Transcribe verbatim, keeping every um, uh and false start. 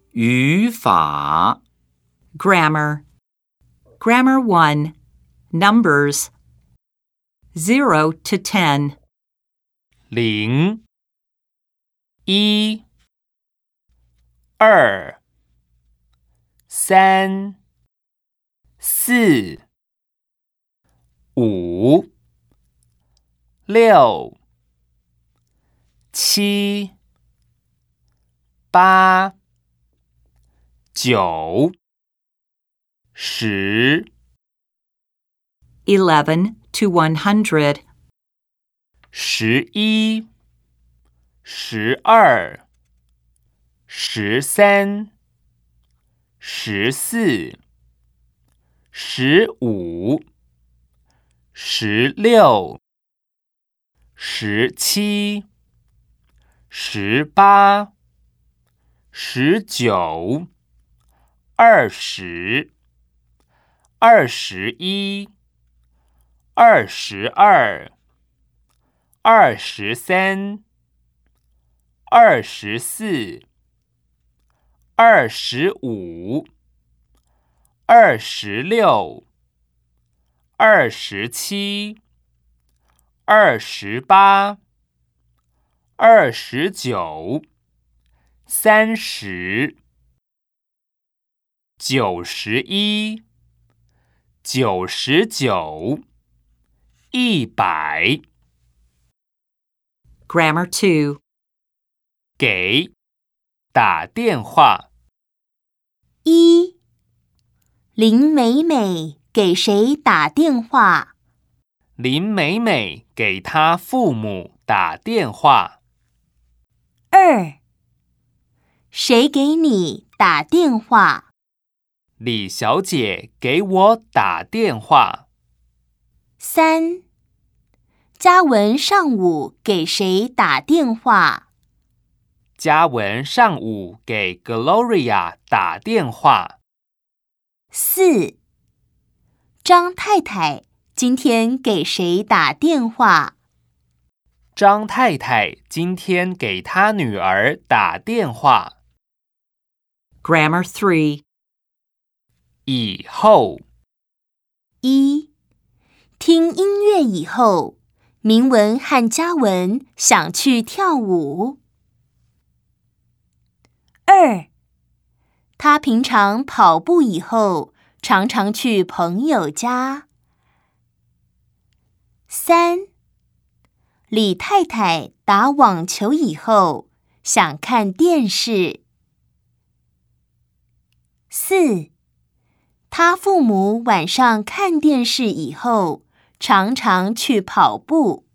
语法 Grammar. Grammar one. Numbers. Zero to ten. 零、一、二、三、四、五、六、七、八、九、十。 Eleven to one hundred. 十一、十二、十三、十四、十五、十六、十七、十八、十九、二十、二十一、二十二、二十三、二十四、二十五、二十六、二十七、二十八、二十九、三十、九十一、九十九、一百。 Grammar two. 给，打电话。 一，林美美给谁打电话？ 林美美给她父母打电话。 二，谁给你打电话？ 李小姐给我打电话。 三，嘉文上午给谁打电话？ 嘉文上午给 Gloria 打电话。 四，张太太今天给谁打电话？ 张太太今天给她女儿打电话。 Grammar three. 以后。 一，听音乐以后，明文和嘉文想去跳舞。二，他平常跑步以后，常常去朋友家。三，李太太打网球以后，想看电视。四，他父母晚上看电视以后，常常去跑步。